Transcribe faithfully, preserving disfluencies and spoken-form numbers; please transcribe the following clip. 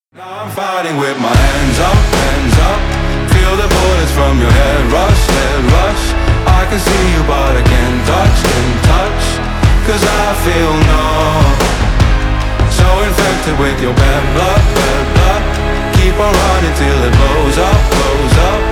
Now I'm fighting with my hands up, hands up. Feel the bullets from your head rush, head rush. I can see you but I can't touch, can't touch. Cause I feel numb, so infected with your bad blood, bad blood. Keep on running till it blows up, blows up.